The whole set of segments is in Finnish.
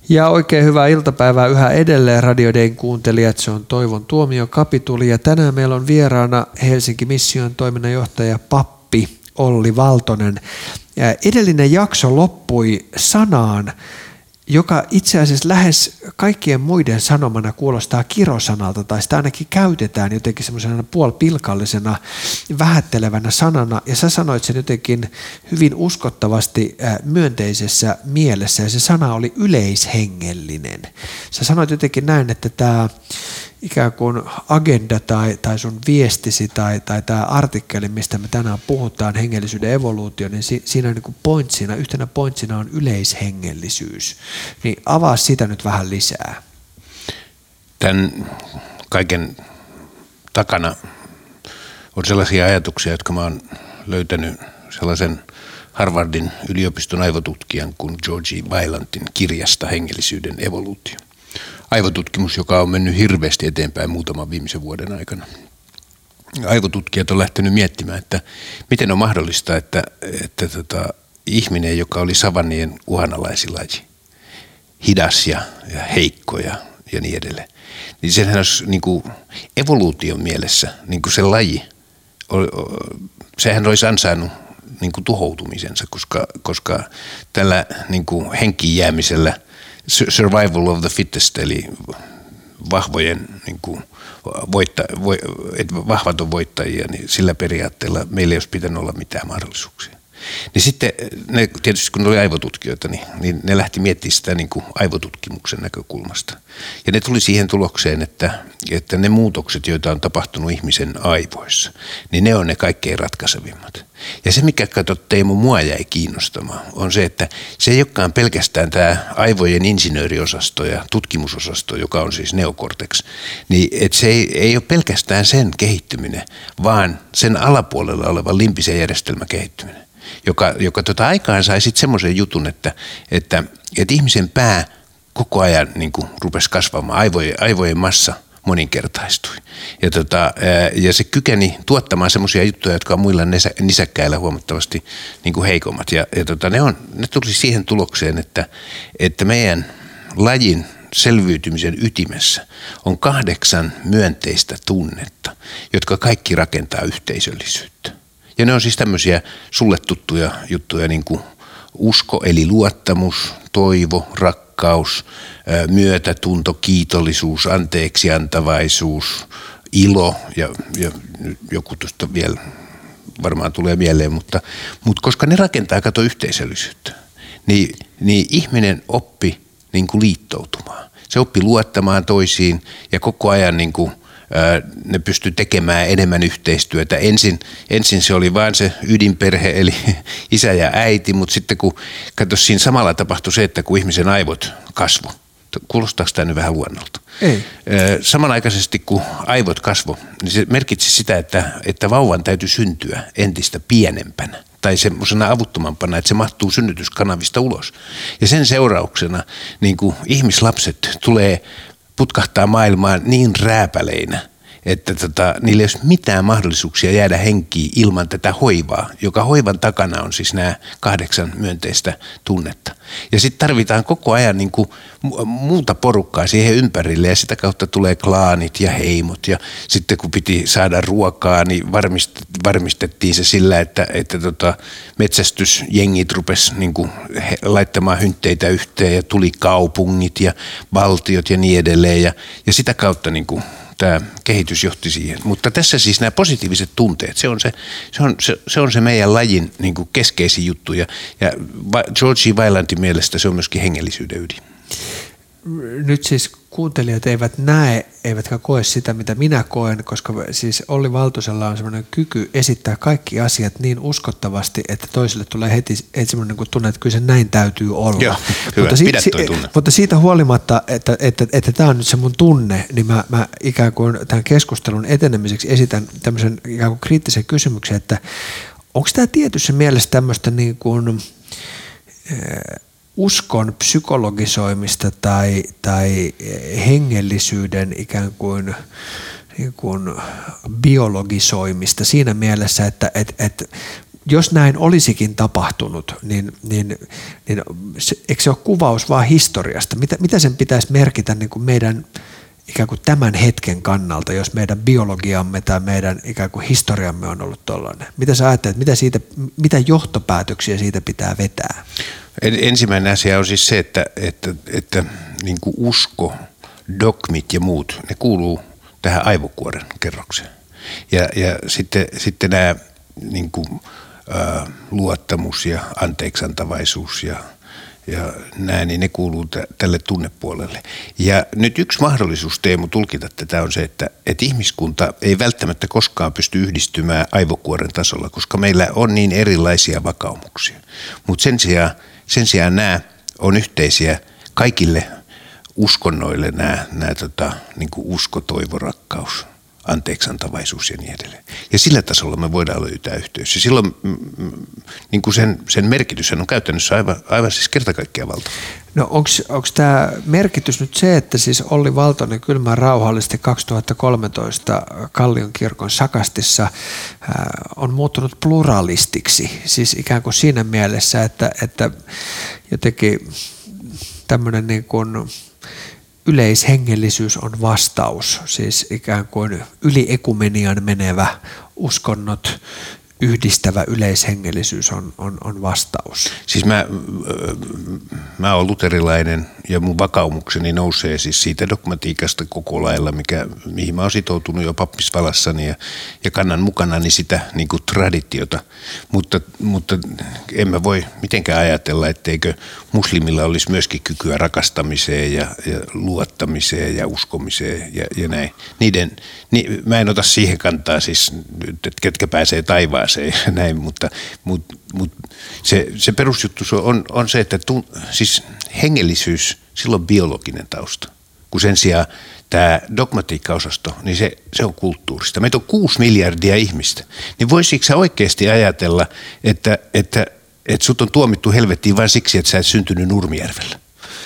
Ja oikein hyvää iltapäivää yhä edelleen Radio Dayn kuuntelijat, se on Toivon tuomiokapituli ja tänään meillä on vieraana Helsinki Mission toiminnanjohtaja pappi Olli Valtonen. Edellinen jakso loppui sanaan, joka itse asiassa lähes kaikkien muiden sanomana kuulostaa kirosanalta, tai sitä ainakin käytetään jotenkin semmoisena puolipilkallisena, vähättelevänä sanana, ja sä sanoit sen jotenkin hyvin uskottavasti myönteisessä mielessä, ja se sana oli yleishengellinen. Sä sanoit jotenkin näin, että tämä ikään kuin agenda tai sun viestisi tai tämä artikkeli, mistä me tänään puhutaan, hengellisyyden evoluutio, niin siinä niin kuin yhtenä pointsina on yleishengellisyys. Niin avaa sitä nyt vähän lisää. Tämän kaiken takana on sellaisia ajatuksia, jotka mä oon löytänyt sellaisen Harvardin yliopiston aivotutkijan kuin George Weilantin kirjasta Hengellisyyden evoluutio. Aivotutkimus, joka on mennyt hirveästi eteenpäin muutaman viimeisen vuoden aikana. Aivotutkijat on lähtenyt miettimään, että miten on mahdollista, että ihminen, joka oli savannien uhanalaislaji, hidas ja heikko ja niin edelleen, niin senhän olisi niin kuin evoluution mielessä niin kuin se laji, sehän olisi ansainnut niin kuin tuhoutumisensa, koska tällä niin kuin henkiin jäämisellä survival of the fittest, eli vahvojen niin kuin vahvat on voittajia, niin sillä periaatteella meillä ei olisi pitänyt olla mitään mahdollisuuksia. Niin sitten ne, tietysti kun ne oli aivotutkijoita, niin ne lähti miettimään sitä niin kuin aivotutkimuksen näkökulmasta. Ja ne tuli siihen tulokseen, että ne muutokset, joita on tapahtunut ihmisen aivoissa, niin ne on ne kaikkein ratkaisevimmat. Ja se, mikä Teemu mua jäi kiinnostamaan, on se, että se ei olekaan pelkästään tämä aivojen insinööriosasto ja tutkimusosasto, joka on siis neokortex, niin että se ei ole pelkästään sen kehittyminen, vaan sen alapuolella oleva limbisen järjestelmän kehittyminen, joka aikaan sai sitten semmoisen jutun, että ihmisen pää koko ajan niin kuin rupesi kasvamaan, aivojen massa moninkertaistui. Ja se kykeni tuottamaan semmoisia juttuja, jotka on muilla nisäkkäillä huomattavasti niin kuin heikommat. Ne tuli siihen tulokseen, että meidän lajin selviytymisen ytimessä on 8 myönteistä tunnetta, jotka kaikki rakentaa yhteisöllisyyttä. Ja ne on siis tämmöisiä sulle tuttuja juttuja niin kuin usko eli luottamus, toivo, rakkaus, myötätunto, kiitollisuus, anteeksiantavaisuus, ilo ja joku tuosta vielä varmaan tulee mieleen, mutta koska ne rakentaa yhteisöllisyyttä, niin ihminen oppi niin kuin liittoutumaan. Se oppi luottamaan toisiin ja koko ajan niin kuin ne pystyi tekemään enemmän yhteistyötä. Ensin se oli vain se ydinperhe, eli isä ja äiti, mutta sitten kun siinä samalla tapahtui se, että kun ihmisen aivot kasvoi, kuulostaako tämä nyt vähän luonnolta? Ei. Samanaikaisesti kun aivot kasvoi, niin se merkitsi sitä, että vauvan täytyy syntyä entistä pienempänä tai semmoisena avuttomampana, että se mahtuu synnytyskanavista ulos. Ja sen seurauksena niin kuin ihmislapset putkahtaa maailmaan niin rääpäleinä, että niillä ei ole mitään mahdollisuuksia jäädä henkiin ilman tätä hoivaa, joka hoivan takana on siis nämä 8 myönteistä tunnetta. Ja sitten tarvitaan koko ajan niin kuin muuta porukkaa siihen ympärille ja sitä kautta tulee klaanit ja heimot. Ja sitten kun piti saada ruokaa, niin varmistettiin se sillä, että metsästysjengit rupesi niin kuin laittamaan hyntteitä yhteen ja tuli kaupungit ja valtiot ja niin edelleen. Ja sitä kautta niin kuin tämä kehitys johti siihen. Mutta tässä siis nämä positiiviset tunteet, se on se meidän lajin niin kuin keskeisin juttu. Ja George Weilantin mielestä se on myöskin hengellisyyden ydin. Nyt siis kuuntelijat eivät näe, eivätkä koe sitä, mitä minä koen, koska siis Olli Valtosella on semmoinen kyky esittää kaikki asiat niin uskottavasti, että toiselle tulee heti semmoinen niin tunne, että kyllä se näin täytyy olla. Joo, hyvä. Pidä toi tunne. Mutta siitä huolimatta, että tämä on nyt se mun tunne, niin mä ikään kuin tämän keskustelun etenemiseksi esitän tämmöisen ikään kuin kriittisen kysymyksen, että onko tämä tietyssä mielessä tämmöistä niin kuin uskon psykologisoimista tai hengellisyyden ikään kuin biologisoimista siinä mielessä, että jos näin olisikin tapahtunut, niin eikö se ole kuvaus vaan historiasta? Mitä sen pitäisi merkitä niin kuin meidän ikään kuin tämän hetken kannalta, jos meidän biologiamme tai meidän ikään kuin historiamme on ollut tollainen? Mitä sä ajattelet, mitä johtopäätöksiä siitä pitää vetää? Ensimmäinen asia on siis se, että niin kuin usko, dogmit ja muut, ne kuuluu tähän aivokuoren kerrokseen. Ja sitten nämä niin kuin, luottamus ja anteeksiantavaisuus ja nämä, niin ne kuuluu tälle tunnepuolelle. Ja nyt yksi mahdollisuus, Teemu, tulkita tätä on se, että ihmiskunta ei välttämättä koskaan pysty yhdistymään aivokuoren tasolla, koska meillä on niin erilaisia vakaumuksia. Mutta sen sijaan nämä on yhteisiä kaikille uskonnoille, nämä niin kuin usko, toivo, rakkaus, anteeksiantavaisuus ja niin edelleen. Ja sillä tasolla me voidaan löytää yhteys. Ja silloin niin kuin sen merkitys on käytännössä aivan siis kerta kaikkiaan valtava. No onko tämä merkitys nyt se, että siis Olli Valtonen kylmän rauhallisesti 2013 Kallion kirkon sakastissa on muuttunut pluralistiksi, siis ikään kuin siinä mielessä, että jotenkin tämmöinen niin kuin yleishengellisyys on vastaus, siis ikään kuin yliekumenian menevä uskonnot yhdistävä yleishengellisyys on vastaus. Siis mä oon luterilainen ja mun vakaumukseni nousee siis siitä dogmatiikasta koko lailla, mihin mä oon sitoutunut jo pappisvalassani ja kannan mukanani sitä niin kuin traditiota, mutta en mä voi mitenkään ajatella, etteikö muslimilla olisi myöskin kykyä rakastamiseen ja luottamiseen ja uskomiseen ja näin. Mä en ota siihen kantaa siis, että ketkä pääsee taivaaseen ja näin, mutta se perusjuttu on se, että siis hengellisyys, sillä on biologinen tausta, kun sen sijaan tämä dogmatiikkaosasto, niin se on kulttuurista. Meitä on 6 miljardia ihmistä, niin voisitko sä oikeasti ajatella, että sut on tuomittu helvettiin vain siksi, että sä et syntynyt Nurmijärvellä?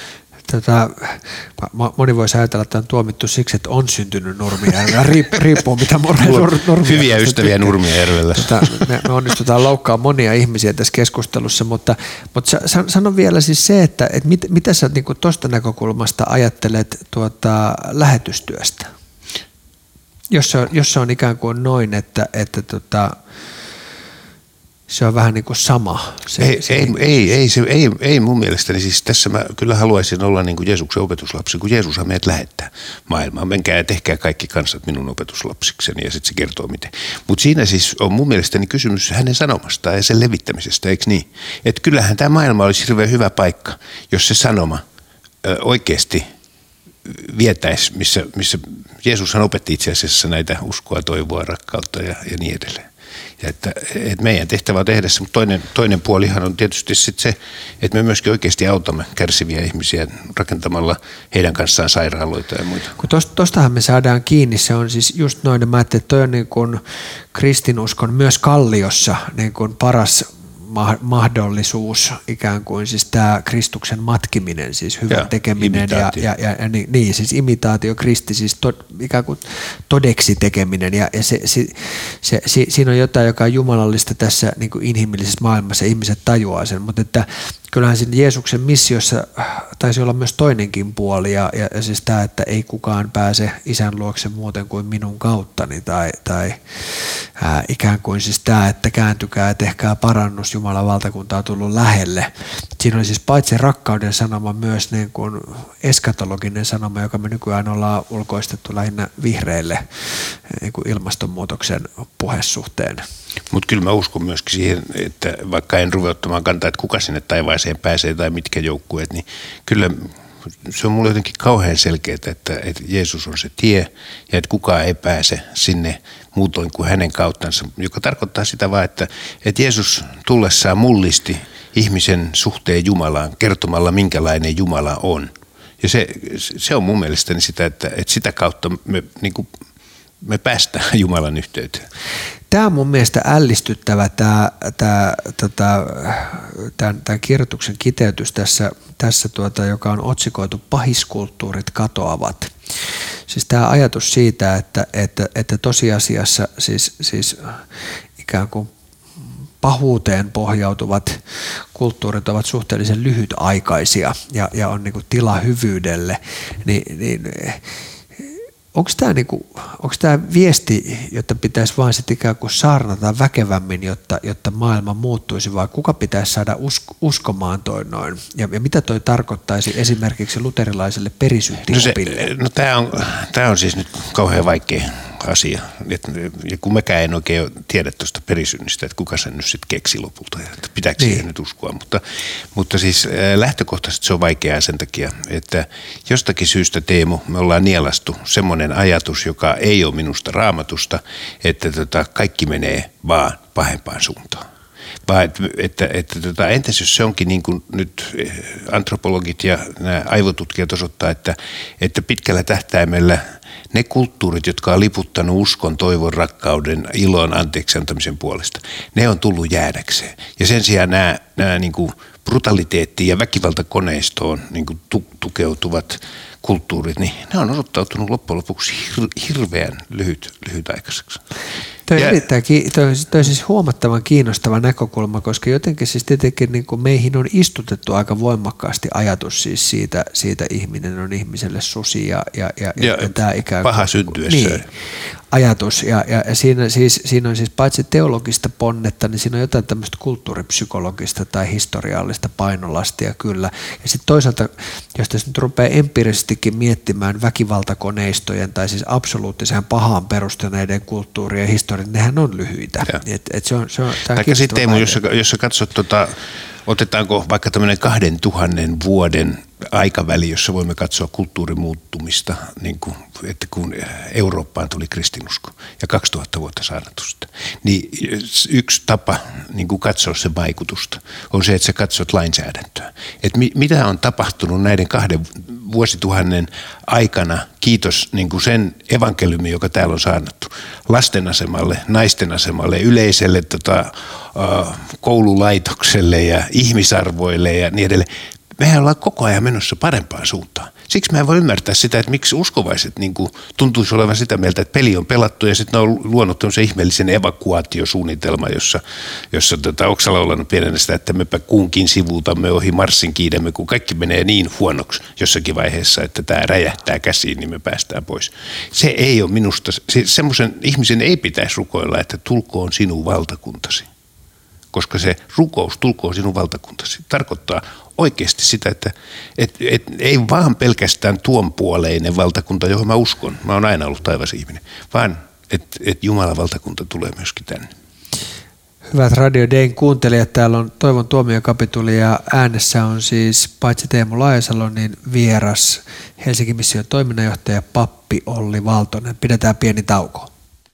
Moni voisi ajatella, että on tuomittu siksi, että on syntynyt Nurmijärvellä. Riippuu mitä Nurmijärvellä. Hyviä ystäviä Nurmijärvellä. Me onnistutaan loukkaamaan monia ihmisiä tässä keskustelussa, mutta sano vielä siis se, että mitä sä niin tuosta näkökulmasta ajattelet lähetystyöstä? Jos se on ikään kuin noin, että se on vähän niin kuin sama. Ei mun mielestäni. Siis tässä mä kyllä haluaisin olla niin kuin Jeesuksen opetuslapsi, kun Jeesushan meidät lähettää maailmaan. Menkää ja tehkää kaikki kansat minun opetuslapsikseni ja sitten se kertoo miten. Mutta siinä siis on mun mielestäni kysymys hänen sanomastaan ja sen levittämisestä, eikö niin? Että kyllähän tämä maailma olisi hirveän hyvä paikka, jos se sanoma oikeasti vietäisi, missä Jeesushan opetti itse asiassa näitä uskoa, toivoa, rakkautta ja niin edelleen. Ja että meidän tehtävä on tehdä se, mutta toinen puolihan on tietysti sit se, että me myöskin oikeasti autamme kärsiviä ihmisiä rakentamalla heidän kanssaan sairaaloita ja muita. Kun tostahan me saadaan kiinni, se on siis just noin, mä ajattelin, että toi on niin kuin kristinuskon myös Kalliossa niin kuin paras mahdollisuus, ikään kuin siis tämä Kristuksen matkiminen, siis hyvän tekeminen ja niin, siis imitaatio Kristi, siis ikään kuin todeksi tekeminen ja siinä on jotain, joka on jumalallista tässä niin kuin inhimillisessä maailmassa, ihmiset tajuaa sen, mutta että kyllähän siinä Jeesuksen missiossa taisi olla myös toinenkin puoli ja siis tämä, että ei kukaan pääse isän luokse muuten kuin minun kauttani tai ikään kuin siis tämä, että kääntykää ja tehkää parannus, Jumalan valtakunta on tullut lähelle. Siinä oli siis paitsi rakkauden sanoma myös niin kuin eskatologinen sanoma, joka me nykyään ollaan ulkoistettu lähinnä vihreille niin kuin ilmastonmuutoksen puhesuhteen. Mutta kyllä mä uskon myöskin siihen, että vaikka en ruveta ottamaan kantaa, että kuka sinne taivaaseen pääsee tai mitkä joukkueet, niin kyllä se on mulle jotenkin kauhean selkeää, että Jeesus on se tie ja että kukaan ei pääse sinne muutoin kuin hänen kauttansa, joka tarkoittaa sitä vaan, että Jeesus tullessaan mullisti ihmisen suhteen Jumalaan kertomalla, minkälainen Jumala on. Ja se on mun mielestäni sitä, että sitä kautta me päästään Jumalan yhteyteen. Tämä on mun mielestä ällistyttävä tämän kirjoituksen kiteytys tässä joka on otsikoitu Pahiskulttuurit katoavat. Siis tämä ajatus siitä, että tosiasiassa siis ikään kuin pahuuteen pohjautuvat kulttuurit ovat suhteellisen lyhytaikaisia ja on niin kuin tila hyvyydelle, niin onko tämä viesti, jotta pitäisi vain sitten ikään kuin saarnata väkevämmin, jotta maailma muuttuisi, vai kuka pitäisi saada uskomaan toi noin? Ja mitä toi tarkoittaisi esimerkiksi luterilaiselle perisyntiopille? No tämä on siis nyt kauhean vaikea asia. Ja kun mekään en oikein tiedä tuosta perisynnistä, että kuka sen nyt sitten keksi lopulta, että pitääkö siihen nyt uskoa. Mutta siis lähtökohtaisesti se on vaikeaa sen takia, että jostakin syystä, Teemu, me ollaan nielastu semmoinen ajatus, joka ei ole minusta Raamatusta, että kaikki menee vaan pahempaan suuntaan. Vaan entäs jos se onkin niin kuin nyt antropologit ja nämä aivotutkijat osoittaa, että pitkällä tähtäimellä ne kulttuurit, jotka on liputtanut uskon, toivon, rakkauden, ilon, anteeksiantamisen puolesta, ne on tullut jäädäkseen. Ja sen sijaan nämä niin kuin brutaliteettiin ja väkivaltakoneistoon niin kuin tukeutuvat kulttuurit, niin ne on osoittautunut loppujen lopuksi hirveän lyhytaikaiseksi. Toi on siis huomattavan kiinnostava näkökulma, koska jotenkin siis tietenkin niin kuin meihin on istutettu aika voimakkaasti ajatus siis siitä ihminen on ihmiselle susi ja tämä ikään kuin paha syntyessä. Niin, ajatus ja siinä on siis paitsi teologista ponnetta, niin siinä on jotain tämmöistä kulttuuripsykologista tai historiallista painolastia kyllä. Ja sitten toisaalta, jos tässä nyt rupeaa empiirisestikin miettimään väkivaltakoneistojen tai siis absoluuttiseen pahaan perustuneiden kulttuurien ja historian, nehän on lyhyitä. Taikka sitten jos sä katsot, otetaanko vaikka tämmöinen 2000 vuoden aikaväli, jossa voimme katsoa kulttuurin muuttumista, niin kuin, että kun Eurooppaan tuli kristinusko ja 2000 vuotta saarnatusta, niin yksi tapa niin kuin katsoa sen vaikutusta on se, että sä katsot lainsäädäntöä. Että mitä on tapahtunut näiden 2 vuosituhannen aikana, kiitos niin kuin sen evankeliumin, joka täällä on saarnattu, lasten asemalle, naisten asemalle, yleiselle koululaitokselle ja ihmisarvoille ja niin edelleen. Mehän ollaan koko ajan menossa parempaan suuntaan. Siksi mä en voi ymmärtää sitä, että miksi uskovaiset niin kuin tuntuisi olevan sitä mieltä, että peli on pelattu ja sitten ne on luonut tämmöisen ihmeellisen evakuaatiosuunnitelman, jossa oksalla ollaan pienenä sitä, että mepä kuunkin sivuutamme ohi Marsin kiidemme, kun kaikki menee niin huonoksi jossakin vaiheessa, että tämä räjähtää käsiin, niin me päästään pois. Se ei ole minusta, semmoisen ihmisen ei pitäisi rukoilla, että tulkoon sinun valtakuntasi. Koska se rukous, tulkoon sinun valtakuntasi, tarkoittaa oikeasti sitä, että ei vaan pelkästään tuonpuoleinen valtakunta, johon mä uskon, mä oon aina ollut taivas ihminen, vaan että Jumalan valtakunta tulee myöskin tänne. Hyvät Radio Dayn kuuntelijat, täällä on Toivon tuomiokapituli ja äänessä on siis paitsi Teemu Laajasalo, niin vieras Helsingin mission toiminnanjohtaja pappi Olli Valtonen. Pidetään pieni tauko.